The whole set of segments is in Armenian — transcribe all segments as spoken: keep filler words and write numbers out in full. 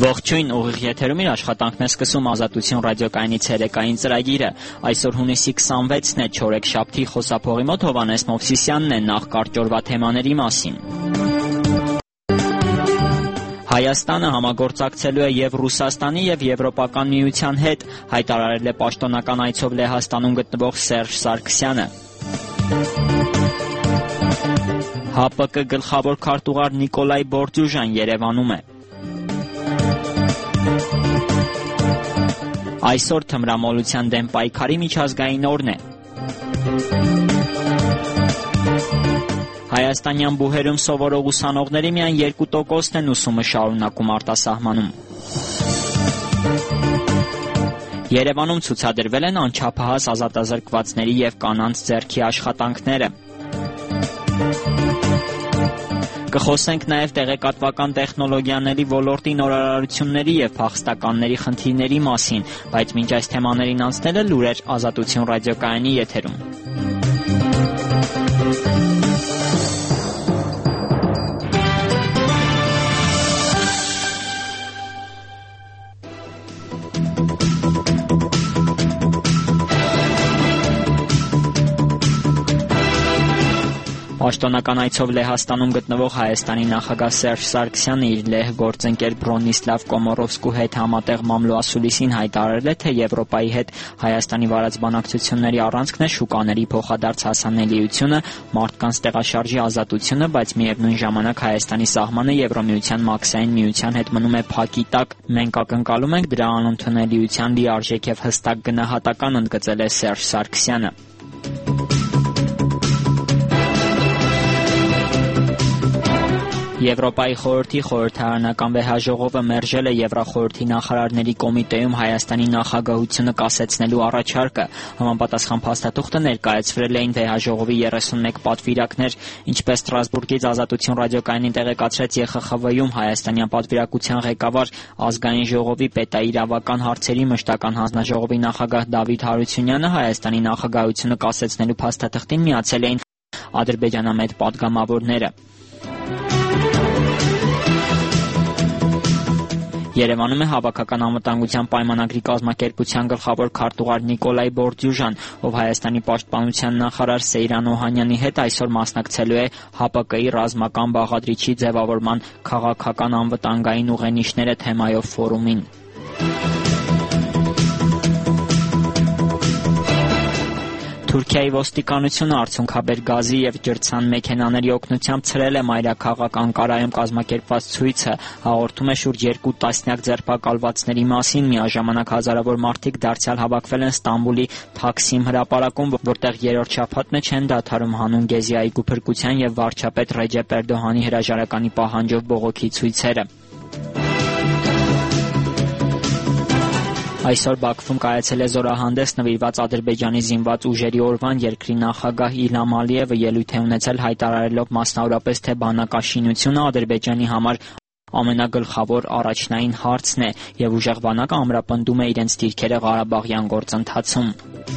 Ողջույն, ուղիղ եթերում իր աշխատանքն է սկսում Ազատություն ռադիոկայանի ցերեկային ծրագիրը։ Այսօր հունիսի քսանվեցն է, չորեքշաբթի, խոսափողի մոտ Հովհաննես Մովսիսյանն է, նախ կարճորվա թեմաների մասին։ Հայաստանը համագործակցելու է և Ռուսաստանի և Եվրոպական միության հետ, հայտարարել է պաշտոնական այցով Լեհաստանում գտնվող Սերժ Սարգսյանը։ ՀԱՊԿ գլխավոր քարտուղար Նիկոլայ Բորդյուժան Երևանում է։ Այսօր թմրամոլության դեմ պայքարի միջազգային օրն է։ Հայաստանյան բուհերում սովորող ուսանողների միայն երկու տոկոսն են ուսումը շարունակում արտասահմանում։ Երևանում ցուցադրվել են անչափահաս ազատազրկվածների և կանանց ձեռքի աշխատանքները։ Կխոսենք նաև տեղեկատվական տեխնոլոգիաների ոլորտի նորարարությունների և փախստականների խնդիրների մասին, բայց մինչ այս թեմաներին անցնելը լուրեր Ազատություն ռադիոկայանի եթերում։ Պաշտոնական այցով Լեհաստանում գտնվող Հայաստանի նախագահ Սերժ Սարգսյանը իր լեհ գործընկեր Բրոնիսլավ Կոմորովսկու հետ համատեղ մամլոասուլիսին հայտարարել է, թե Եվրոպայի հետ Հայաստանի վարած բանակցությունների առանցքն է շուկաների փոխադարձ հասանելիությունը, մարդկանց տեղաշարժի ազատությունը, բայց միևնույն ժամանակ Հայաստանի սահմանը Եվրոմիության մաքսային միության հետ մնում է փակի տակ։ Մենք ակնկալում ենք դրա անընդունելիության լիարժեք և հստակ գնահատական, ընդգծել է Սերժ Սարգսյանը։ Եվրոպայի խորհրդի խորհրդարանական վեհաժողովը մերժել է Եվրախորհրդի նախարարների կոմիտեում Հայաստանի նախագահությունը կասեցնելու առաջարկը։ Համապատասխան փաստաթուղթը ներկայացրել էին վեհաժողովի երեսունմեկ պատվիրակներ, ինչպես Ստրասբուրգից Ազատություն ռադիոկայանին տեղեկացրեց ԵԽԽՎ-ում հայաստանյան պատվիրակության ղեկավար, ազգային ժողովի պետաիրավական հարցերի մշտական հանձնաժողովի նախագահ Դավիթ Հարությունյանը, Հայաստանի նախագահությունը կասեցնելու փաստաթղթին միացել էին ադրբեջանամետ պատգամավորները։ Երևանում է Հավաքական անվտանգության պայմանագրի կազմակերպության գլխավոր քարտուղար Նիկոլայ Բորդյուժան, ով Հայաստանի պաշտպանության նախարար Սեյրան Օհանյանի հետ այսօր մասնակցելու է ՀԱՊԿ-ի ռազմական բաղադրիչի ձևավորման քաղաքական անվտանգային ուղենիշները թեմայով ֆորումին։ Թուրքիայի ոստիկանությունը արցունքաբեր գազի և ջրցան մեքենաների օգնությամբ ցրել է մայրաքաղաք Անկարայում կազմակերպված ցույցը, հաղորդում է շուրջ երկու տասնյակ ձերբակալվածների մասին, միաժամանակ հազարավոր մարդիկ դարձյալ հավաքվել են Ստամբուլի Թաքսիմ հրապարակում, որտեղ երրորդ շաբաթն է չեն դադարում հանուն Գեզի այգու փրկության և վարչապետ Ռեջեփ Էրդողանի հրաժարականի պահանջով բողոքի ցույցերը։ Այսօր Բաքվում կայացել է զորահանդես նվիրված Ադրբեջանի զինված ուժերի օրվան, երկրի նախագահ Իլհամ Ալիևը ելույթ է ունեցել հայտարարելով մասնավորապես, թե բանակաշինությունը Ադրբեջանի համար ամենագլխավոր առաջնային հարցն է և ուժեղ բանակը ամրապնդում է իրենց դիրքերը Ղարաբաղյան գործընթացում։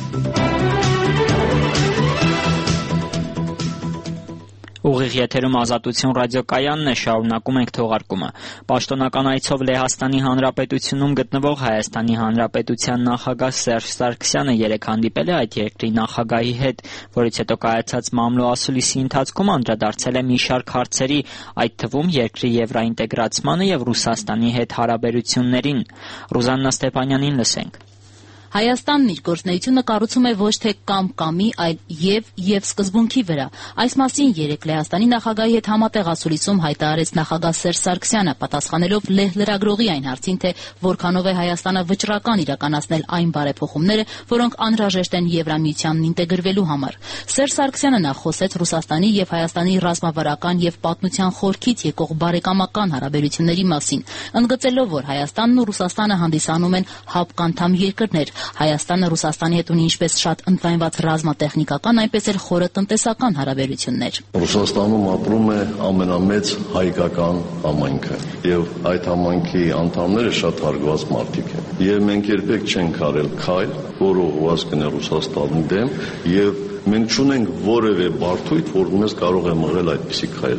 Ուղիղ եթերում Ազատություն ռադիոկայանն է, շարունակում ենք թողարկումը։ Պաշտոնական այցով Լեհաստանի Հանրապետությունում գտնվող Հայաստանի Հանրապետության նախագահ Սերժ Սարգսյանը երեկ հանդիպել է այդ երկրի նախագահի հետ, որից հետո կայացած մամլոասուլիսի ընթացքում անդրադարձել է մի շարք հարցերի, այդ թվում երկրի եվրոինտեգրացմանը և Ռուսաստանի հետ հարաբերություններին։ Ռուզաննա Ստեփանյանին լսենք։ Հայաստանն իր գործունեությունը կառուցում է ոչ թե կամ-կամի, այլ եւ եւ սկզբունքի վրա։ Այս մասին երեկ Լեհաստանի նախագահի հետ համատեղ ասուլիսում հայտարարեց նախագահ Սերժ Սարգսյանը, պատասխանելով լեհ լրագրողի այն հարցին, թե որքանով է Հայաստանը վճռական իրականացնել այն բարեփոխումները, որոնք անհրաժեշտ են Եվրամիությանն ինտեգրվելու համար։ Սերժ Սարգսյանը նախ խոսեց Ռուսաստանի եւ Հայաստանի ռազմավարական եւ պատմության խորքից եկող բարեկամական հարաբերությունների մասին, ընդգծելով, որ Հայաստանն ու Ռուսաստանը հանդիսանում են ՀԱՊԿ անդամ երկրներ։ Հայաստանը Ռուսաստանի հետ ունի ինչպես շատ ընդլայնված ռազմատեխնիկական, այնպես էլ խորը տնտեսական հարաբերություններ։ Ռուսաստանում ապրում է ամենամեծ հայկական համայնքը եւ այդ համայնքի անդամները շատ հարգված մարդիկ են։ Եվ մենք երբեք չենք արել քայլ, որը ուղղված կներ Ռուսաստանի դեմ, եւ մենք չունենք որևէ բարդույթ, որ մեզ կարող է մղել այդպիսի քայլի։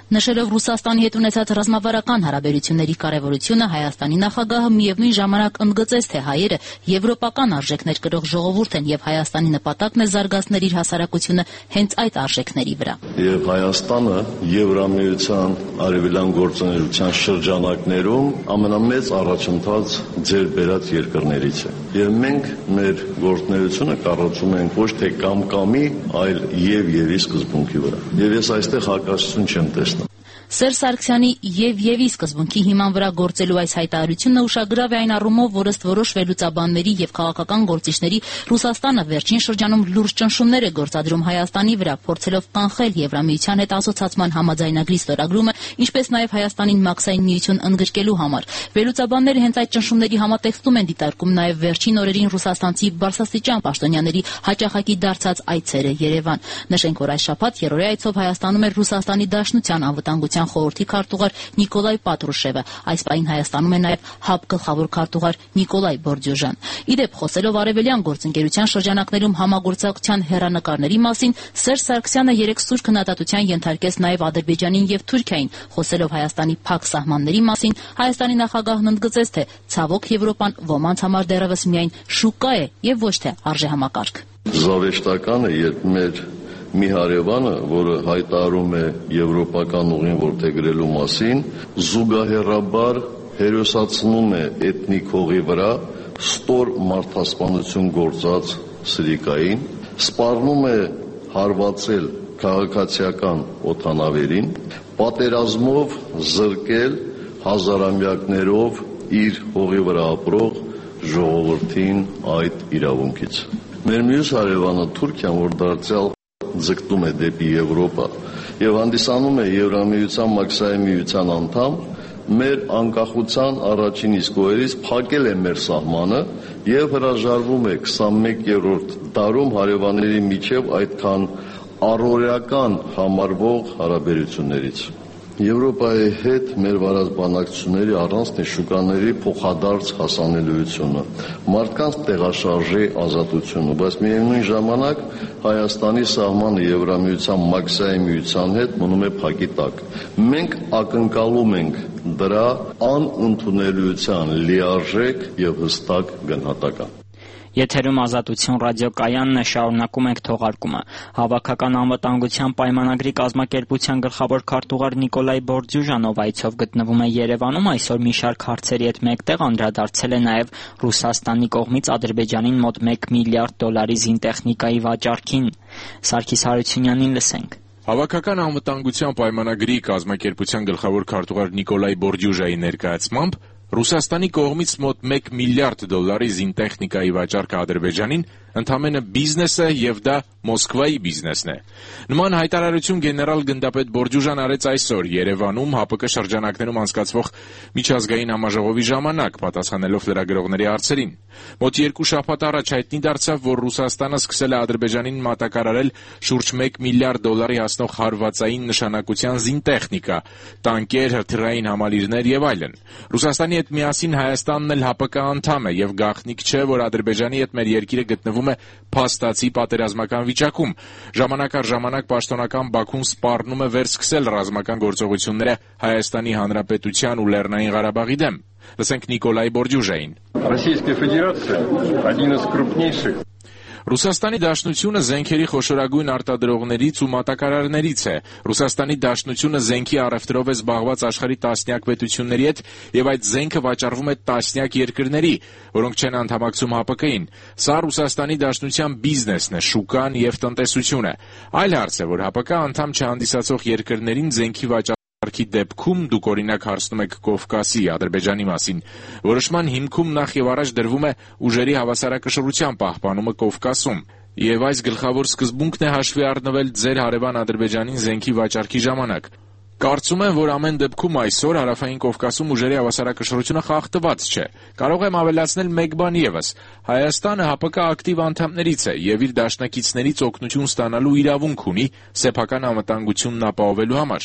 Նշելով Ռուսաստանի հետ ունեցած ռազմավարական հարաբերությունների կարևորությունը, Հայաստանի նախագահը միևնույն ժամանակ ընդգծեց, թե հայերը եվրոպական արժեքներ կրող ժողովուրդ են եւ Հայաստանի նպատակն է զարգացնել իր հասարակությունը հենց այդ արժեքների վրա։ Եվ Հայաստանը Եվրամիության արևելյան գործունեության շրջանակներում ամենամեծ առաջընթաց ձեռք բերած երկրներից է։ Եվ մենք մեր գործունեությունը կառուցում ենք ոչ թե կամ-կամի, այլ եւ-եւի սկզբունքի վրա։ Եվ ես այստեղ հակասություն չեմ տեսնում։ Սերժ Սարգսյանի եւ-եւի սկզբունքի հիման վրա գործելու այս հայտարարությունը ուշագրավ է այն առումով, որ ըստ որոշ վերլուծաբանների եւ քաղաքական գործիչների Ռուսաստանը վերջին շրջանում լուրջ ճնշումներ է գործադրում Հայաստանի վրա, փորձելով կանխել Եվրամիության հետ ասոցացման համաձայնագրի ստորագրումը, ինչպես նաեւ Հայաստանին մաքսային միություն ընդգրկելու համար։ Վերլուծաբանները հենց այդ ճնշումների համատեքստում են դիտարկում նաեւ վերջին օրերին ռուսաստանցի բարձրաստիճան պաշտոնյաների հաճախակի դարձած այցերը Երևան։ Նշենք, որ այս շաբաթ երրորդի այցով Հայաստանում էր Ռուսաստանի Դաշնության անվտանգության խորհրդի քարտուղար Նիկոլայ Պատրուշևը, այս պահին Հայաստանում է նաև ՀԱԲ գլխավոր քարտուղար Նիկոլայ Բորդյուժան։ Իդեպ, խոսելով արևելյան գործընկերության շրջանակներում համագործակցության հեռանկարների մասին, Սերժ Սարգսյանը երեկ սուր քննադատության ենթարկեց նաև Ադրբեջանին եւ Թուրքիային, խոսելով Հայաստանի փակ սահմանների մասին, Հայաստանի նախագահն ընդգծեց, թե ցավոք Եվրոպան ոմանց համար դեռևս միայն շուկա է եւ ոչ թե արժեհամակարգ։ Զավեշտական է, երբ մեր մի հարևանը, որը հայտարարում է եվրոպական ուղին որդեգրելու մասին, զուգահեռաբար հերոսացնում է էթնիկ հողի վրա ստոր մարդասպանություն գործած սրիկային, սպառնում է հարվածել քաղաքացիական օդանավերին, պատերազմով զրկել հազարամյակներով իր հողի վրա ապրող ժողովրդին այդ իրավունքից։ Մեր մյուս հարևանը Թուրքիան, որ դարձյալ ձգտում է դեպի Եվրոպա եւ հանդիսանում է Եվրամիության մաքսային միության անդամ, մեր անկախության առաջին իսկ օրերից փակել է մեր սահմանը եւ հրաժարվում է քսանմեկերորդ դարում հարևանների միջև այդքան առօրեական համարվող հարաբերություններից։ Եվրոպայի հետ մեր վարած բանակցությունների առանցն է շուկաների փոխադարձ հասանելիությունը, մարդկանց տեղաշարժի ազատությունը, բայց միևնույն ժամանակ Հայաստանի սահմանը Եվրամիության մաքսային միության հետ մնում է փակի տակ։ Մենք ակնկալում ենք դրա անընդունելիության լիարժեք եւ հստակ գնահատական։ Եթերում Ազատություն ռադիոկայանն է, շարունակում ենք թողարկումը։ Հավաքական անվտանգության պայմանագրի կազմակերպության գլխավոր քարտուղար Նիկոլայ Բորդյուժանով այցով գտնվում է Երևանում, այսօր մի շարք հարցերի հետ մեկտեղ անդրադարձել է նաև Ռուսաստանի կողմից Ադրբեջանին մոտ մեկ միլիարդ դոլարի զինտեխնիկայի վաճառքին։ Սարգիս Հարությունյանին լսենք։ Հավաքական անվտանգության պայմանագրի կազմակերպության գլխավոր քարտուղար Նիկոլայ Բորդյուժայի ներկայացմամբ Ռուսաստանի կողմից մոտ մեկ միլիարդ դոլարի զինտեխնիկայի վաճառքը Ադրբեջանին ընդամենը բիզնես է եւ դա Մոսկվայի բիզնեսն է։ Նման հայտարարություն գեներալ գնդապետ Բորդյուժան արեց այսօր Երևանում ՀԱՊԿ շրջանակներում անցկացվող միջազգային համաժողովի ժամանակ, պատասխանելով լրագրողների հարցերին։ Մոտ երկու շաբաթ առաջ հայտնի դարձավ, որ Ռուսաստանը սկսել է Ադրբեջանին մատակարարել շուրջ մեկ միլիարդ դոլարի հասնող հարվածային նշանակության զինտեխնիկա, տանկեր, հրթիռային համալիրներ եւ այլն։ Ռուսաստանի հետ միասին Հայաստանն էլ ՀԱՊԿ անդամ է եւ գաղտնիք չէ, որ Ադրբեջանի հետ մեր երկիրը գտնվում է փաստացի պատերազմական վիճակում։ Ժամանակ առ ժամանակ պաշտոնական Բաքուն սպառնում է վերսկսել ռազմական գործողությունները Հայաստանի Հանրապետության ու Լեռնային Ղարաբաղի դեմ։ Լսենք Նիկոլայ Բորդյուժային։ Российская Федерация один из крупнейших Ռուսաստանի Դաշնությունը զենքերի խոշորագույն արտադրողներից ու մատակարարներից է։ Ռուսաստանի Դաշնությունը զենքի առևտրով է զբաղված աշխարհի տասնյակ պետությունների հետ եւ այդ զենքը վաճառվում է տասնյակ երկրների, որոնք չեն անդամակցում ՀԱՊԿ-ին։ Սա Ռուսաստանի Դաշնության բիզնեսն է, շուկան եւ տնտեսությունը։ Այլ հարց է, որ ՀԱՊԿ անդամ չհանդիսացող երկրներին զենքի վաճառ Արքի դեպքում դուք օրինակ հարցնում եք Կովկասի, Ադրբեջանի մասին։ Որոշման հիմքում նախ եւ առաջ դրվում է ուժերի հավասարակշռության պահպանումը Կովկասում։ Եվ այս գլխավոր սկզբունքն է հաշվի առնվել ձեր հարևան Ադրբեջանին զենքի վաճառքի ժամանակ։ Կարծում եմ, որ ամեն դեպքում այսօր Հարավային Կովկասում ուժերի հավասարակշռությունը խախտված չէ։ Կարող եմ ավելացնել մեկ բան եւս. Հայաստանը ՀԱՊԿ ակտիվ անդամներից է եւ իր դաշնակիցներից օգնություն ստանալու իրավունք ունի սեփական անվտանգությունն ապահովելու համար։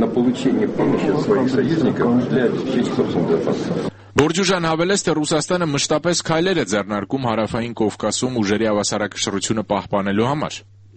Բորդյուժան հավելեց, թե Ռուսաստանը մշտապես քայլեր է ձեռնարկում Հարավային Կովկասում ուժերի հավասարակշռությունը պահպանելու համար։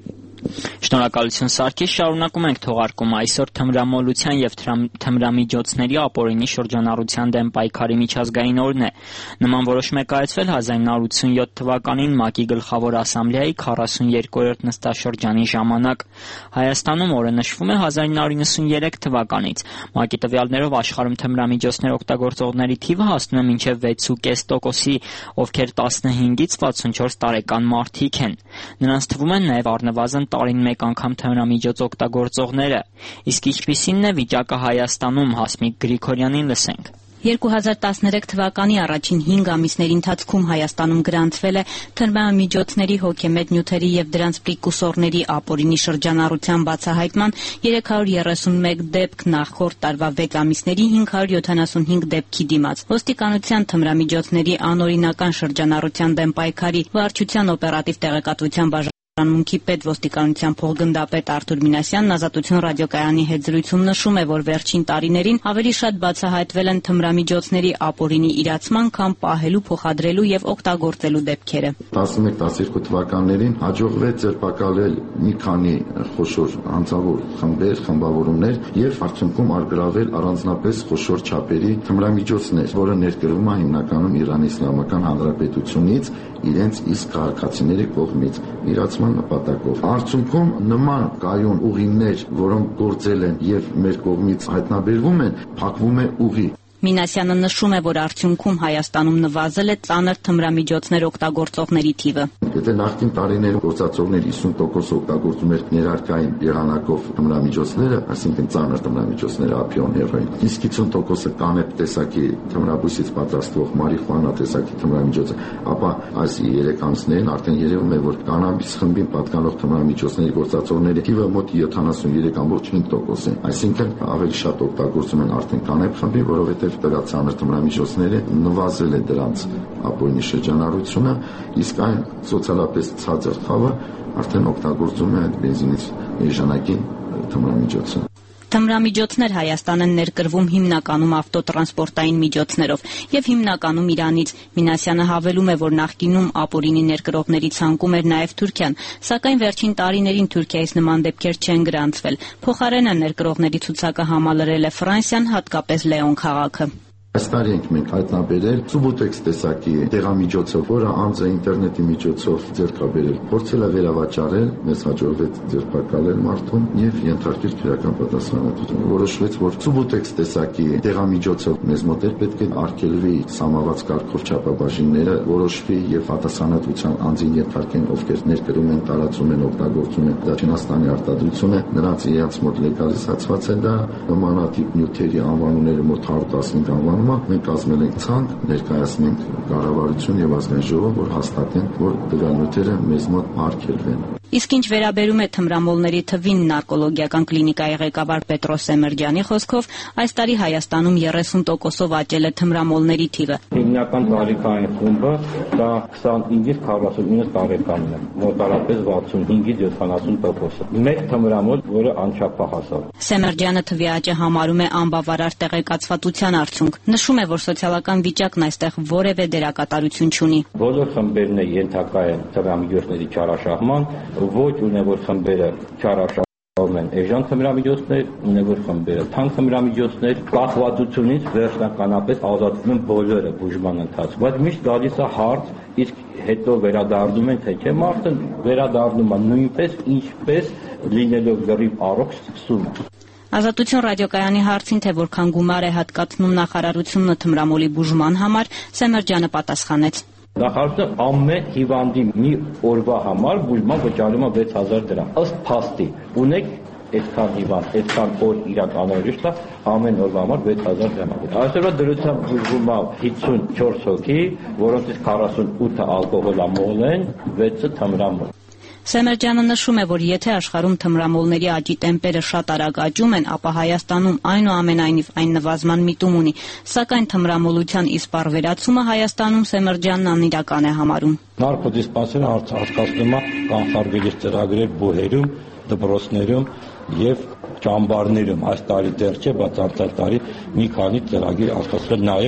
Շնորհակալություն Սարգիս, շարունակում ենք թողարկումը այսօր թմրամոլության եւ թմրամիջոցների ապօրինի շրջանառության դեմ պայքարի միջազգային օրն է։ Նման որոշում է կայացվել հազար նույն հարյուր ութսունյոթ թվականին ՄԱԿ-ի գլխավոր ասամբլեայի քառասունյոթերորդ նստաշրջանի ժամանակ։ Հայաստանում օրը նշվում է հազար նույն հարյուր նվաթ թվականից։ ՄԱԿ-ի տվյալներով աշխարհում թմրամիջոցներ օգտագործողների թիվը հասնում է մինչև վեց կόμμα պենս տոկոսի, ովքեր տասնհինգից վաթսունչորս տարեկան մարդիկ են։ Նրանց թվում են նաև առնվազն տարին մեկ անգամ թմրամիջոց օգտագործողները։ Իսկ ինչպիսին է վիճակը Հայաստանում, Հասմիկ Գրիգորյանին լսենք։ երկու հազար տասներեք թվականի առաջին հինգ ամիսների ընթացքում Հայաստանում գրանցվել է թմրամիջոցների, հոգեմետ նյութերի եւ դրանց պրեկուրսորների ապօրինի շրջանառության բացահայտման երեք հարյուր երեսունմեկ դեպք, նախորդ տարվա վեց ամիսների հինգ հարյուր յոթանասունհինգ դեպքի դիմաց։ Ոստիկանության թմրամիջոցների անօրինական շրջանառության դեմ պայքարի վարչության օպերատիվ տեղեկատվության բաժանմունքի պետ ոստիկանության փոխգնդապետ Արթուր Մինասյանն Ազատություն ռադիոկայանի հետ զրույցում նշում է, որ վերջին տարիներին ավելի շատ բացահայտվել են թմրամիջոցների ապօրինի իրացման, քան պահելու, փոխադրելու եւ օգտագործելու դեպքերը։ տասնմեկ տասներկու թվականներին հաջողվեց ձերբակալել մի քանի խոշոր անձավոր խմբեր, խմբավորումներ եւ արդյունքում արգրավել առանձնապես խոշոր չափերի թմրամիջոցներ, որը ներկրվում է հիմնականում Իրանի Իսլամական Հանրապետությունից իրենց իսկ քաղաքացիների կողմից իրացման նպատակով։ Արդյունքում նման կայուն ուղիներ, որոնք գործել են եւ մեր կողմից հայտնաբերվում են, փակվում է ուղի։ Մինասյանը նշում է, որ արդյունքում Հայաստանում նվազել է ծանր թմրամիջոցներ օգտագործողների թիվը։ Եթե նախկին տարիներում գործածողների հիսուն տոկոս օգտագործում էր ներարկային եղանակով թմրամիջոցները, այսինքն ծանր թմրամիջոցները, ափիոն, հերոին, իսկ հիսուն տոկոսը կանեփ տեսակի թմրաբույսից պատրաստվող մարիխուանա տեսակի թմրամիջոցը, ապա այս երեք ամիսներին արդեն երևում է, որ կանաբիս խմբին պատկանող թմրամիջոցների գործածողների թիվը մոտ յոթանասունյոթ կόμμα հինգ տոկոս է, այսինքն ավելի շատ օգտագործում են արդեն կանեփ խմբի, որովհետև դրա ծանր թմրամիջոցները նվազել է դրանց ապօրինի շրջանառությունը, իսկ այն սոցիալապես ցածր խավը արդեն օգտագործում է այդ բենզինից էժանագին թմրամիջոցը։ Թմրամիջոցներ Հայաստան են ներկրվում հիմնականում ավտոտրանսպորտային միջոցներով եւ հիմնականում Իրանից։ Մինասյանը հավելում է, որ նախկինում ապօրինի ներկրողների ցանկում էր նաեւ Թուրքիան, սակայն վերջին տարիներին Թուրքիայից նման դեպքեր չեն գրանցվել։ Փոխարենը ներկրողների ցուցակը համալրել է Ֆրանսիան, հատկապես Լեոն քաղաքը։ Այս տարի ենք մենք հայտնաբերել Subutex տեսակի դեղամիջոցը, որը անձը ինտերնետի միջոցով ձեռք է բերել, փորձել է վերավաճառել, մեզ հաջողվեց ձերբակալել մարդուն եւ ենթարկել քրեական պատասխանատվություն։ Որոշվեց, որ Subutex տեսակի դեղամիջոցը մեզ մոտ էր պետք է արգելվի սամաված կարգով չափաբաժինները, որոշվի եւ պատասխանատվության անձին ենթարկեն, ովքեր ներկրում են, տարածում են, օգտագործում են դա Չինաստանի արտադրությունը, նրանց իրենց մոտ լեգալիզացված է դա, նմանատիպ նյութերի անվանումները մոտ հարյուր տասնհինգ անվանում մենք կազմել ենք ցանկ, ներկայացնենք կառավարություն եւ ազգային ժողով, որ հաստատեն, որ տվյալ նյութերը մեզ մոտ արգելվեն։ Իսկ ինչ վերաբերում է թմրամոլների թվին, նարկոլոգիական կլինիկայի ղեկավար Պետրոս Սեմերջյանի խոսքով, այս տարի Հայաստանում երեսուն տոկոսով աճել է թմրամոլների թիվը։ Հիմնական տարիքային խումբը դա քսանհինգից քառասունինը տարեկանն է, մոտարապես վաթսունհինգից յոթանասուն տոկոսը։ Մեկ թմրամոլ, որը անչափահաս է։ Սեմերջյանը թվի աճը համարում է անբավարար տեղեկացվածության արդյունք։ Նշում է, որ սոցիալական վիճակն այստեղ որևէ դերակատարություն չունի։ Բոլոր խմբերն ենթակա են թմրամիջոցների չարաշահման, ոչ ունևոր խմբերը չարաշահում են էժան թմրամիջոցներ, ունևոր խմբերը թանկ թմրամիջոցներ, կախվածությունից վերջնականապես ազատվում են բոլորը բուժման ընթացքում։ Բայց միշտ գալիս է հարց, իսկ հետո վերադառնում են, թե չէ, մարդը վերադառնում է նույնպես, ինչպես լինելով լրիվ առողջ սկսում է։ Ազատություն ռադիոկայանի հարցին, թե որքան գումար է հատկացնում նախարարությունը թմրամոլի բուժման համար, Սեմերջյանը պատասխանեց. Նախարարությունը ամեն հիվանդի մի օրվա համար բուժման վճարում է վեց հազար դրամ։ Ըստ փաստի ունեք այդքան հիվանդ, այդքան օր իրաք անհրաժեշտ է ամեն օրվա համար վեց հազար դրամ։ Այսօրվա դրությամբ բուժվում է հիսունչորս հոգի, որոնցից քառասունութը ալկոհոլամոլ են, վեցը թմրամոլ։ Սեմերջյանը նշում է, որ եթե աշխարհում թմրամոլների աճի տեմպերը շատ արագ աճում են, ապա Հայաստանում այնուամենայնիվ այն նվազման միտում ունի, սակայն թմրամոլության իսպառ վերացումը Հայաստանում Սեմերջյանն անիրական է համարում։ Նարկոտիսպանսերը հասկացնում է կանխարգելիչ ծրագրեր բուհերում, դպրոցներում եւ ճամբարներում։ Այս տարի դեռ չէ, բայց անցյալ տարի մի քանի ծրագիր հասկացել նաև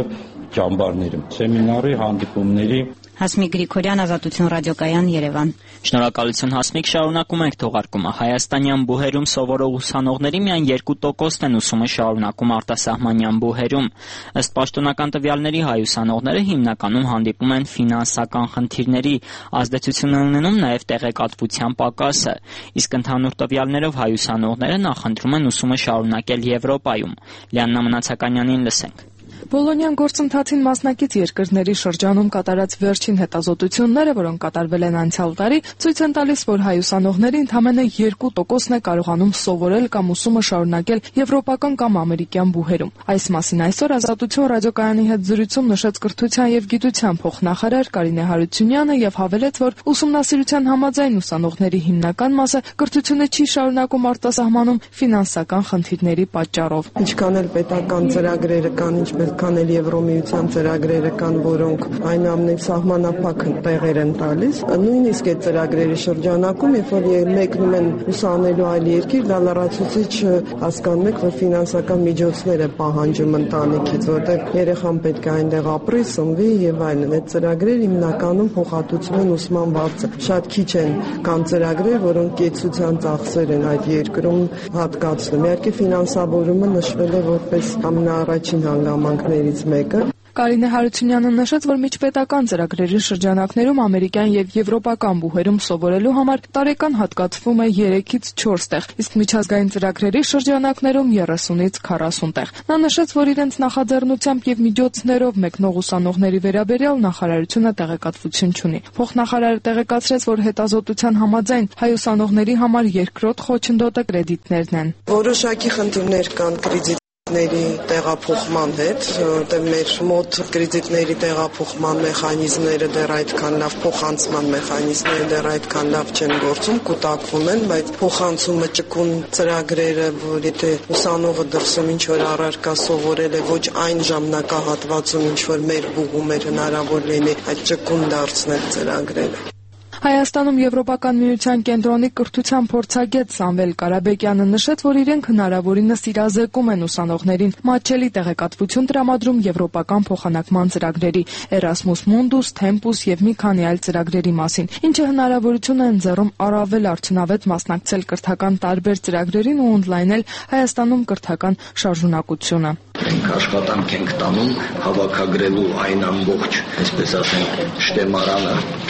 ճամբարները։ Սեմինարի, հանդիպումների Հասմիկ Գրիգորյան, Ազատություն ռադիոկայան, Երևան։ Շնորհակալություն Հասմիկ, շարունակում ենք թողարկումը։ Հայաստանյան բուհերում սովորող ուսանողների միայն երկու տոկոսն են ուսումը շարունակում արտասահմանյան բուհերում։ Ըստ պաշտոնական տվյալների հայ ուսանողները հիմնականում հանդիպում են ֆինանսական խնդիրների, ազդեցություն ունենում նաև տեղեկատվության պակասը։ Իսկ ընդհանուր տվյալներով հայ ուսանողները նախընտրում են ուսումը շարունակել Եվրոպայում։ Լիաննա Մնացականյանին լսենք։ Բոլոնյան գործընթացին մասնակից երկրների շրջանում կատարած վերջին հետազոտությունները, որոնք կատարվել են անցյալ տարի, ցույց են տալիս, որ հայ ուսանողների ընդամենը երկու տոկոսն է կարողանում սովորել կամ ուսումը շարունակել եվրոպական կամ ամերիկյան բուհերում։ Այս մասին այսօր Ազատություն ռադիոկայանի հետ զրույցում նշեց Կրթության եւ Գիտության փոխնախարար Կարինե Հարությունյանը եւ հավելեց, որ ուսումնասիրության համաձայն ուսանողների հիմնական մասը կրթությունը չի շարունակում արտասահմանում ֆինանսական խնդիրների պատճառով։ Ինչքան էլ պետական ծրագրերը կան, ինչպես քան էլ Եվրոմիության ծրագրերը կան, որոնք այնուամենայնիվ սահմանափակ տեղեր են տալիս, նույնիսկ այդ ծրագրերի շրջանակում, երբ որ մեկնում են ուսանելու այլ երկիր, դա լրացուցիչ հասկանում եք, որ ֆինանսական միջոցներ է պահանջում ընտանիքից, որտեղ երեխան պետք է այնտեղ ապրի, սնվի եւ այլն։ Այդ ծրագրերը հիմնականում փոխհատուցում են ուսման վարձը։ Շատ քիչ են կան ծրագրեր, որոնք կեցության ծախսեր են այդ երկրում հատկացնում։ Իհարկե ֆինանսավորումը նշվել է որպես ամենաառաջին հանգամանքներից մեկը։ Կարինե Հարությունյանը նշեց, որ միջպետական ծրագրերի շրջանակներում ամերիկյան եւ եվրոպական բուհերում սովորելու համար տարեկան հատկացվում է երեքից չորս տեղ, իսկ միջազգային ծրագրերի շրջանակներում երեսունից քառասուն տեղ։ Նա նշեց, որ իրենց նախաձեռնությամբ եւ միջոցներով մեկնող ուսանողների վերաբերյալ նախարարությունը տեղեկատվություն չունի։ Փոխնախարարը տեղեկացրեց, որ հետազոտության համաձայն հայ ուսանողների համար երկրորդ խոչընդոտը կրեդիտներն են։ Որոշակի խնդիրներ կան կրեդիտ ների տեղափոխման հետ, որտեղ մեր մոտ կրեդիտների տեղափոխման մեխանիզմները դեռ այդքան լավ, փոխանցման մեխանիզմները դեռ այդքան լավ չեն գործում, կուտակվում են, բայց փոխանցումը ճկուն ծրագրերը, որ եթե ուսանողը դրսում ինչ որ առարկա սովորել է, ոչ այն ժամանակահատվածում, ինչ որ մեր բուհում էր հնարավոր լինի, այդ ճկուն դարձնել ծրագրերը։ Հայաստանում Եվրոպական միության կենտրոնի կրթության փորձագետ Սամվել Կարաբեկյանը նշեց, որ իրենք հնարավորինս իրազեկում են ուսանողներին մատչելի տեղեկատվություն տրամադրում եվրոպական փոխանակման ծրագրերի, Erasmus Mundus, Tempus եւ մի քանի այլ ծրագրերի մասին, ինչը հնարավորություն է ընձեռում առավել արդյունավետ մասնակցել կրթական տարբեր ծրագրերին ու օնլայնել Հայաստանում կրթական շարժունակությունը։ Մենք աշխատանք ենք տանում հավաքագրելու այն ամբողջ, այսպես ասենք, շտեմարանը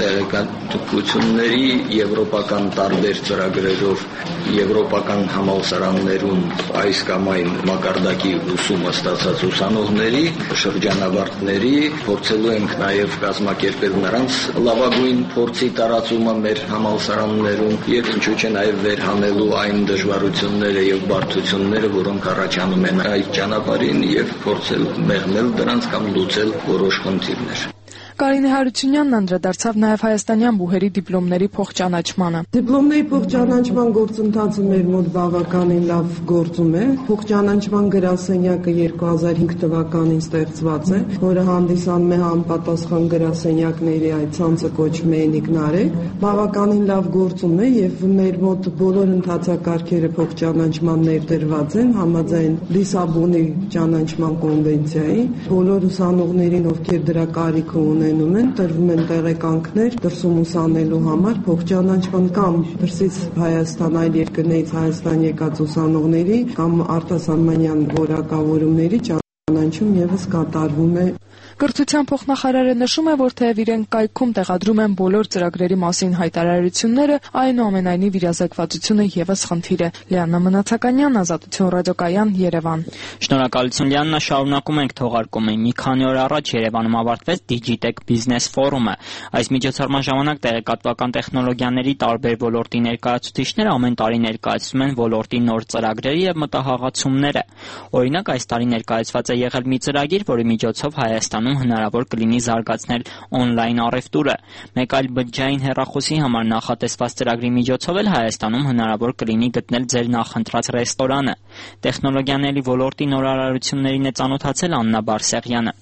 տեղեկատվությունների եվրոպական տարբեր ծրագրերով եվրոպական համալսարաններում այս կամ այն մակարդակի ուսումը ստացած ուսանողների շրջանավարտների փորձելու ենք նաև կազմակերպել նրանց լավագույն փորձի տարածումը մեր համալսարաններում եւ ինչու՞ չէ նաև վերհանելու այն դժվարությունները եւ բարդությունները, որոնք առաջանում են այդ ճանապարհին եւ փորձել մեղմել դրանց կամ լուծել որոշ խնդիրներ։ Կարինե Հարությունյանն անդրադարձավ նաև հայաստանյան բուհերի դիպլոմների փոխճանաչմանը։ Դիպլոմների փոխճանաչման գործընթացը մեր մոտ բավականին լավ գործում է։ Փոխճանաչման գրասենյակը երկու հազար հինգ թվականին ստեղծված է, որը հանդիսանում է համապատասխան գրասենյակների այդ ցանցը կոչվում է Էնիկնարեկ։ Բավականին լավ գործում է եւ մեր մոտ բոլոր ընթացակարգերը փոխճանաչման ներդրված են համաձայն Լիսաբոնի ճանաչման կոնվենցիայի։ Բոլոր ուսանողներին, ովքեր դրա կարիքը ունեն, են տրվում են տեղեկանքներ դրսում ուսանելու համար փոխճանաչման կամ դրսից Հայաստան այլ երկրներից Հայաստան եկած ուսանողների կամ արտասահմանյան որակավորումների ճանաչում եւս կատարվում է։ Կրթության փոխնախարարը նշում է, որ թեև իրենք կայքում տեղադրում են բոլոր ծրագրերի մասին հայտարարությունները, այնուամենայնիվ իրազեկվածությունը եւս խնդիր է։ Լիաննա Մնացականյան, Ազատություն ռադիոկայան, Երևան։ Շնորհակալություն Լիաննա, շարունակում ենք թողարկումը։ Մի քանի օր առաջ Երևանում ավարտվեց Digitech Business Forum-ը։ Այս միջոցառման ժամանակ տեղեկատվական տեխնոլոգիաների տարբեր ոլորտի ներկայացուցիչները ամեն տարի ներկայացնում են ոլորտի նոր ծրագրերը եւ մտահղացումները։ Օրինակ, այս տարի ներկայացված է եղել մի ծրագիր, որի միջոցով Հայաստանում հնարավոր կլինի զարգացնել օնլայն առևտուրը։ Մեկ այլ բջջային հեռախոսի համար նախատեսված ծրագրի միջոցով էլ Հայաստանում հնարավոր կլինի գտնել ձեր նախընտրած ռեստորանը։ Տեխնոլոգիաների ոլորտի նորարարություններին է ծանոթացել Աննա Բարսեղյանը։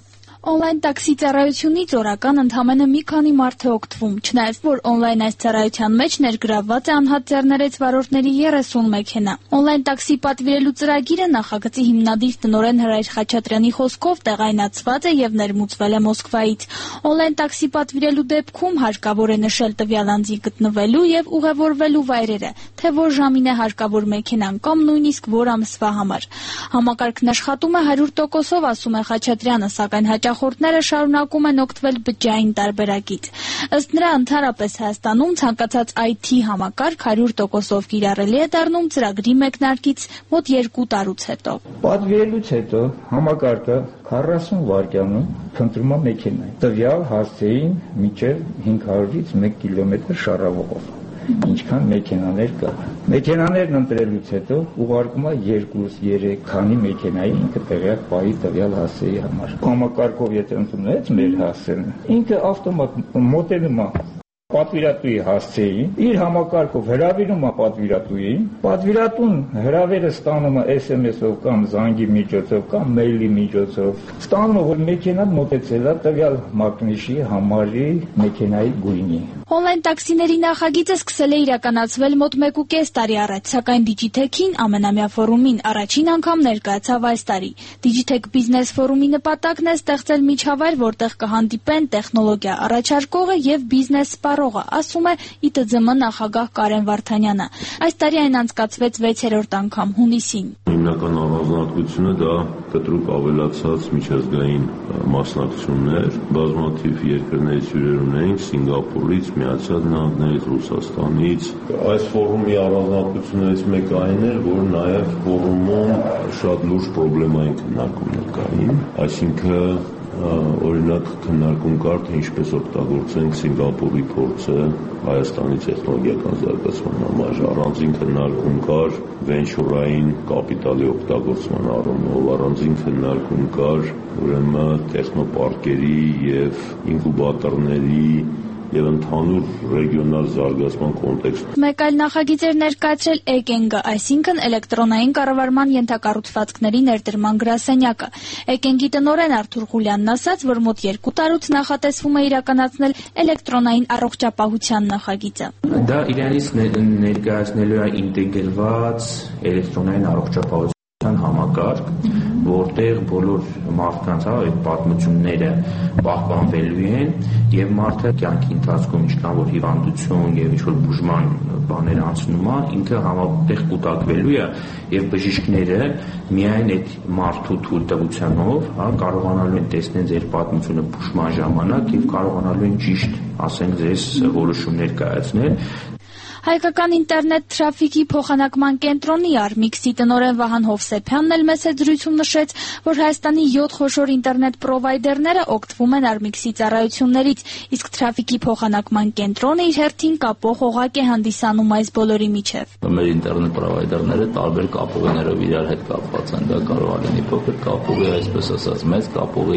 Օնլայն տաքսի ծառայությունից օրական ընդամենը մի քանի մարդ է օգտվում, չնայած որ օնլայն այս ծառայության մեջ ներգրավված է անհատ ձեռներեց վարորդների երեսուն մեքենա։ Օնլայն տաքսի պատվիրելու ծրագիրը նախագծի հիմնադիր տնօրեն Հրայր Խաչատրյանի խոսքով տեղայնացված է եւ ներմուծվել է Մոսկվայից։ Օնլայն տաքսի պատվիրելու դեպքում հարկավոր է նշել տվյալ անձի գտնվելու եւ ուղևորվելու վայրերը, թե որ ժամին է հարկավոր մեքենան կամ նույնիսկ որ ամսվա համար։ Համակարգն աշխատում է հարյուր տոկոսով, ասում է Խաչատրյանը, սակայն հաճախորդները շարունակում են օգտվել բջջային տարբերակից։ Ըստ նրա, ընդհանրապես Հայաստանում ցանկացած այ թի համակարգ հարյուր տոկոսով կիրառելի է դառնում ծրագրի մեկնարկից մոտ երկու տարուց հետո։ Պատվիրելուց հետո համակարգը քառասուն վայրկյանում փնտրում է մեքենա։ Տվյալ հասցեին մինչև հինգ հարյուրից մեկ կիլոմետր շարավողով։ Ինչքան մեքենաներ կա։ Մեքենաներն ընտրելուց հետո ուղարկում է երկուս, երեք քանի մեքենայի ինքը տեղյակ պահի տվյալ հասցեի համար։ Համակարգով եթե ընդունեց մեր հասցեն, ինքը ավտոմատ մոտենում է պատվիրատուի հասցեին, իր համակարգով հրավիրում է պատվիրատուին, պատվիրատուն հրավերը ստանում է էս էմ էսով կամ զանգի միջոցով կամ մեյլի միջոցով, ստանում է, որ մեքենան մոտեցել է տվյալ մակնիշի համարի մեքենայի գույնի։ Օնլայն տաքսիների նախագիծը սկսել է իրականացվել մոտ մեկ ու կես տարի առաջ, սակայն Digitech-ին ամենամյա ֆորումին առաջին անգամ ներկայացավ այս տարի։ Digitech Business ֆորումի նպատակն է ստեղծել միջավայր, որտեղ կհանդիպեն տեխնոլոգիա առաջարկողը եւ բիզնես սպառողը, ասում է ի թե ձե ըմ նախագահ Կարեն Վարդանյանը։ Այս տարի այն անցկացվեց վեցերորդ անգամ հունիսին։ Հիմնական առանձնահատկությունը դա կտրուկ ավելացած միջազգային մասնակցություններ, բազմաթիվ երկրներից հյուրեր ունեինք, Սինգապուրից, Միացյալ Նահանգներից, Ռուսաստանից։ Այս ֆորումի առանձնահատկություններից մեկը այն էր, որ նաև ֆորումում շատ լուրջ պրոբլեմային քննարկումներ կային, այսինքն օրինակ քննարկում կար, թե ինչպես օգտագործենք Սինգապուրի փորձը Հայաստանի տեխնոլոգիական զարգացման համար, առանձին քննարկում կար վենչուրային կապիտալի օգտագործման առումով, առանձին քննարկում կար ուրեմն տեխնոպարկերի եւ ինկուբատորների եւ ընդհանուր ռեգիոնալ զարգացման կոնտեքստ։ Մեկ այլ նախագիծ էր ներկայացրել Էկենգը, այսինքն էլեկտրոնային կառավարման ենթակառուցվածքների ներդրման գրասենյակը։ Էկենգի տնօրեն Արթուր Ղուլյանն ասաց, որ մոտ երկու տարուց նախատեսվում է իրականացնել էլեկտրոնային առողջապահության նախագիծը։ Դա իրենից ներկայացնելու է ինտեգրված էլեկտրոնային առողջապահության համակարգ, որտեղ բոլոր մարդկանց այդ պատմությունները պահպանվելու են եւ մարդը կյանքի ընթացքում ինչքան որ հիվանդություն եւ ինչ-որ բուժման բաներ անցնում է, ինքը համատեղ կուտակվելու է եւ բժիշկները միայն այդ մարդու թույլտվությանով, հա, կարողանալու են տեսնել ձեր պատմությունը բուժման ժամանակ եւ կարողանալու են ճիշտ, ասենք, ձեզ որոշումներ կայացնել։ Հայկական ինտերնետ թրաֆիկի փոխանակման կենտրոնի Արմիքսի տնօրեն Վահան Հովսեփյանն էլ մեծ զրույցում նշեց, որ Հայաստանի յոթ խոշոր ինտերնետ պրովայդերները օգտվում են Արմիքսի ծառայություններից, իսկ թրաֆիկի փոխանակման կենտրոնը իր հերթին կապող օղակ է հանդիսանում այս բոլորի միջև։ Մեր ինտերնետ պրովայդերները տարբեր կապուղիներով իրար հետ կապված են, դա կարող է լինի փոքր կապուղի, այսպես ասած, մեծ կապուղի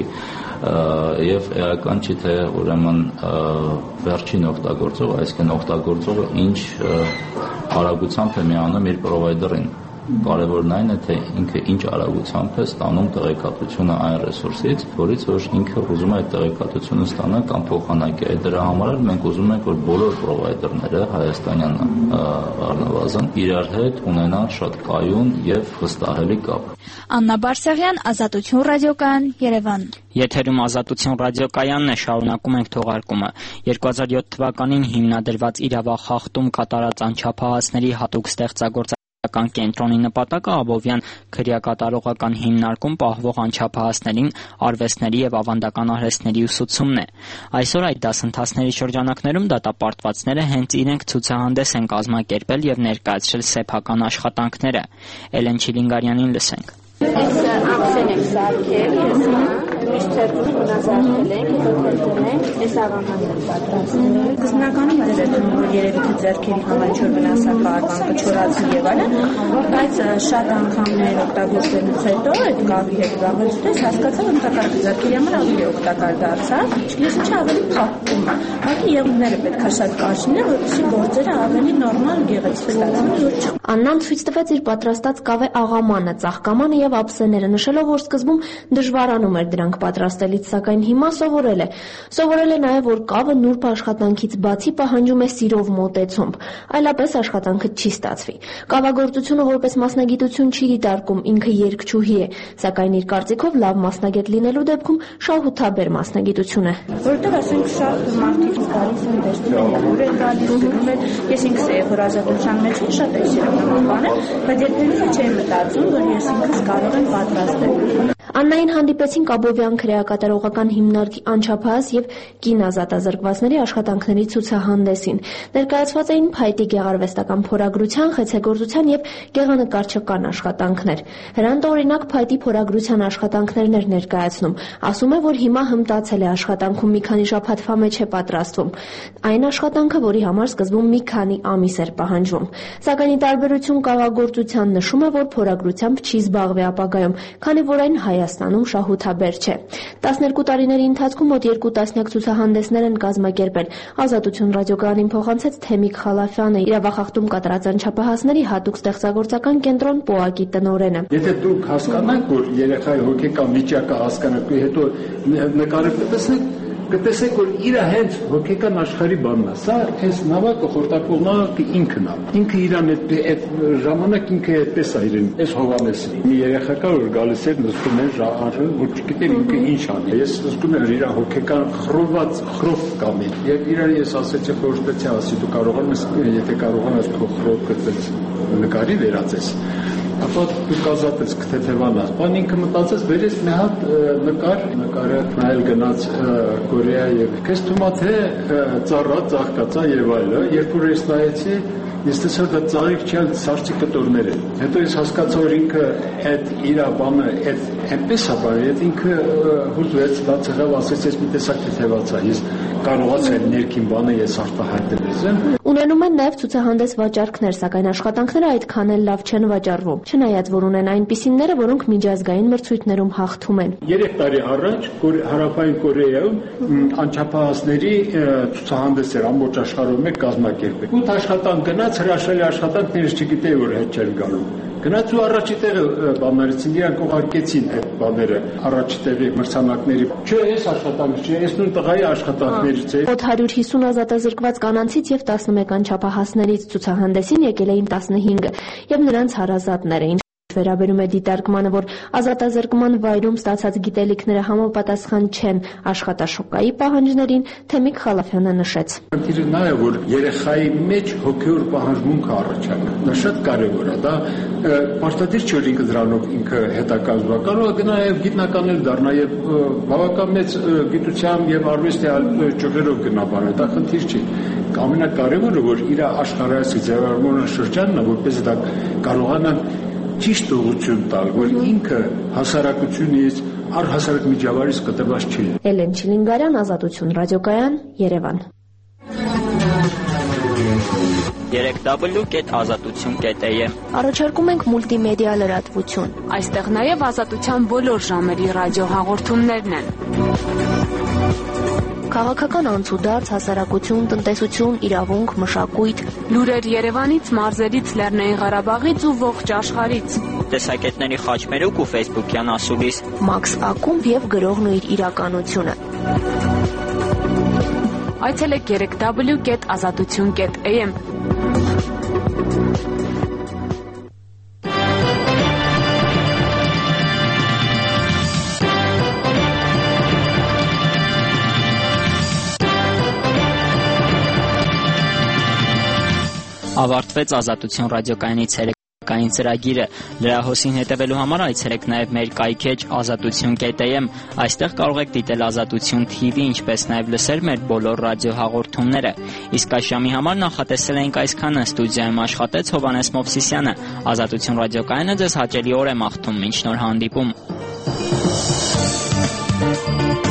եւ էական չի թե ուրեմն վերջին օգտագործող, այսինքն օգտագործողը ինչ արագությամբ է միանում իր պրովայդերին։ Կարևորն այն է, թե ինքը ինչ արագությամբ է ստանում տեղեկատվությունը այն ռեսուրսից, որից որ ինքը ուզում է այդ տեղեկատվությունը ստանալ կամ փոխանակի։ Այդ դրա համար էլ մենք ուզում ենք, որ բոլոր պրովայդերները հայաստանյան առնվազն իրար հետ ունենան շատ կայուն եւ վստահելի կապ։ Աննա Բարսեղյան, Ազատություն ռադիոկայան, Երևան։ Եթերում Ազատություն ռադիոկայանն է, շարունակում ենք թողարկումը։ երկու հազար յոթ թվականին հիմնադրված իրավախախտում կատարած անչափահասների հատուկ ստեղծագործ կենտրոնի նպատակը Աբովյան քրեակատարողական հիմնարկում պահվող անչափահասներին արվեստների եւ ավանդական արհեստների ուսուցումն է։ Այսօր այդ դասընթացների շրջանակներում դատապարտվածները հենց իրենք ցուցահանդես են կազմակերպել եւ ներկայացրել սեփական աշխատանքները։ Էլեն Չիլինգարյանին լսենք։ Այս ակսեն եմ սարքել, միշտ թերթում ունազարդել ենք, հետո ենք, այս ավանան եմ պատրաստել։ Սկզբնականում դրել որ երևի թե ձեռքերի համար ինչ-որ վնասակար բան կչորացնի եւ այլն, բայց շատ անգամներ օգտագործելուց հետո այդ կավի հետ զբաղվելուց հասկացա, որ մտակարը ձեռքերի համար ավելի օգտակար դարձավ, ինչպես ինչը ավելի փակվում է։ Ուղղակի եղունգները պետք է շատ կարճ լինեն, որպեսզի գործերը ավելի նորմալ գեղեցիկ ստացվեն, որ չ։ Աննան ցույց տվեց իր պատրաստած կավե աղամանը, ծաղկամանը եւ ափսեները, նշելով, որ սկզբում դժվարանում էր դրանք աշխատանք պատրաստելից, սակայն հիմա սովորել է։ Սովորել է նաև, որ կավը նուրբ աշխատանքից բացի պահանջում է սիրով մոտեցում, այլապես աշխատանքը չի ստացվի։ Կավագործությունը որպես մասնագիտություն չի դիտարկում, ինքը երգչուհի է, սակայն իր կարծիքով լավ մասնագետ լինելու դեպքում շահութաբեր մասնագիտություն է։ Որտեղ ասենք շատ մարդիկ գալիս են դերտում են, որ են գալիս, դնում են, ես ինքս եմ որ ազատության մեջ շատ եմ սիրում նման բաներ, բայց երբեմն չեմ մտածում, որ ես ինքս կարող եմ պատրաստել։ Աննային հանդիպեցին Կաբովյան քրեակատարողական հիմնարկի անչափահաս եւ կին ազատազրկվածների աշխատանքների ցուցահանդեսին։ Ներկայացված էին փայտի գեղարվեստական փորագրության, խեցեգործության եւ գեղանկարչական աշխատանքներ։ Հրանտը օրինակ փայտի փորագրության աշխատանքներն էր ներկայացնում։ Ասում է, որ հիմա հմտացել է աշխատանքում, մի քանի շաբաթվա մեջ է պատրաստվում։ Այն աշխատանքը, որի համար սկզբում մի քանի ամիս էր պահանջվում։ Սակայն ի տարբերություն կավագործության նշում է, որ փորագրությամբ չի զբաղվի ապագայում, քանի որ այն Հայաստանում շահութաբեր չէ։ տասներկու տարիների ընթացքում մոտ երկու տասնյակ ցուցահանդեսներ են կազմակերպել։ Ազատություն ռադիոկայանին փոխանցեց Թեմիկ Խալաֆյանը, իրավախախտում կատարած անչափահասների հատուկ ստեղծագործական կենտրոն ՊՕԱԿ-ի տնօրենը։ Եթե դուք հասկանաք, որ երեխայի հոգեկան վիճակը հասկանաք, հետո նկարը տեսնեք, կտեսեք, որ իր հենց հոգեկան աշխարհի բանն է։ Սա այս նավակը խորտակողնակը ինքն է։ Ինքը իրան այդ ժամանակ ինքը այդպես է իրեն, այս Հովանեսը։ Մի երեխա կա, որ գալիս էր նստում էր ժահարը, որ չգիտեր ինքը ինչ անի։ Ես նստում եմ իր հոգեկան խռոված խռով կամի։ Եվ իրան ես ասեցի, խորհրդեցի, ասի դու կարողանաս, եթե կարողանաս քո խռովը դες նկարի վերածես։ Ապա դու կազատես կթեթևանաս։ Բան ինքը մտածեց, վերես մի հատ նկար, նկարը նայել գնաց Կորեա եւ քեզ թվում է թե ծառա, ծաղկացա եւ այլը, երբ որ ես նայեցի, ես տեսա դա ծաղիկ չէ, սարսի կտորներ են։ Հետո ես հասկացա, որ ինքը այդ իր բանը, այդ այնպես է բանը, այդ ինքը հուզվեց, դա ցեղավ, ասեց, ես մի տեսակ թեթևացա, ես կարողացա այդ ներքին բանը ես արտահայտել եմ։ Ունենում են նաև ցուցահանդես վաճառքներ, սակայն աշխատանքները այդքան էլ լավ չեն վաճառվում, չնայած որ ունեն այնպիսիները, որոնք միջազգային մրցույթներում հաղթում են։ Երեք տարի առաջ Հարավային Կորեայում անչափահասների ցուցահանդես էր ամբողջ աշխարհում մեկ կազմակերպել։ Ութ աշխատանք գնաց, հրաշալի աշխատանքներից չգիտեի, որ հետ չէր գալու։ Գնաց ու առաջի տեղը բանալիցին, իրանք ուղարկեցին այդ բաները առաջի տեղի մրցանակների։ Չէ, այս աշխատանքը չէ, այս նույն տղայի աշխատանքներից է։ Մոտ հարյուր հիսուն ազատազրկված կանանցից եւ տասնմեկ անչափահասներից ցուցահանդեսին եկել էին տասնհինգը եւ նրանց հարազատներ էին։ Վերաբերում է դիտարկմանը, որ ազատազրկման վայրում ստացած գիտելիքները համապատասխան չեն աշխատաշուկայի պահանջներին, Թեմիկ Խալաֆյանը նշեց։ Խնդիրը նա է, որ երեխայի մեջ հոգեոր պահանջմունքը առաջանում։ Դա շատ կարևոր է, դա պարտադիր չէ, որ ինքը դրանով ինքը հետակազմվա, կարող է գնա եւ գիտնականներ դառնա եւ բավական մեծ գիտությամբ եւ արվեստի ճյուղերով գնա բանը, դա խնդիր չի։ Ամենակարևորը, որ իր աշխարհայացի ձևավորման շրջանն է, որպես դա կարողանա ճիշտ ուղղություն տալ, որ ինքը հասարակությունից, առհասարակ միջավայրից կտրված չի։ Էլեն Չիլինգարյան, Ազատություն ռադիոկայան, Երևան։ երեք w կետ ազատություն կետ a m Առաջարկում ենք մուլտիմեդիա լրատվություն։ Այստեղ նաև ազատության բոլոր ժամերի ռադիոհաղորդումներն են։ Քաղաքական անցուդարձ, հասարակություն, տնտեսություն, իրավունք, մշակույթ, լուրեր Երևանից, մարզերից, Լեռնային Ղարաբաղից ու ողջ աշխարհից։ Տեսակետների խաչմերուկ ու ֆեյսբուքյան ասուլիս։ Մաքս ակումբ եւ գրողն ու իր իրականությունը։ Այցելեք երեք w կետ ազատություն կետ a m Ավարտվեց Ազատություն ռադիոկայանի ցերեկային ծրագիրը։ Լրահոսին հետևելու համար այցելեք նաև մեր կայքեջ ազատություն կետ a m Այստեղ կարող եք դիտել Ազատություն թի վի, ինչպես նաև լսել մեր բոլոր ռադիոհաղորդումները։ Իսկ այս ժամի համար նախատեսել ենք այսքանը։ Ստուդիայում աշխատեց Հովհաննես Մովսիսյանը։ Ազատություն ռադիոկայանը ձեզ հաճելի օր է մաղթում։ Մինչ նոր հանդիպում։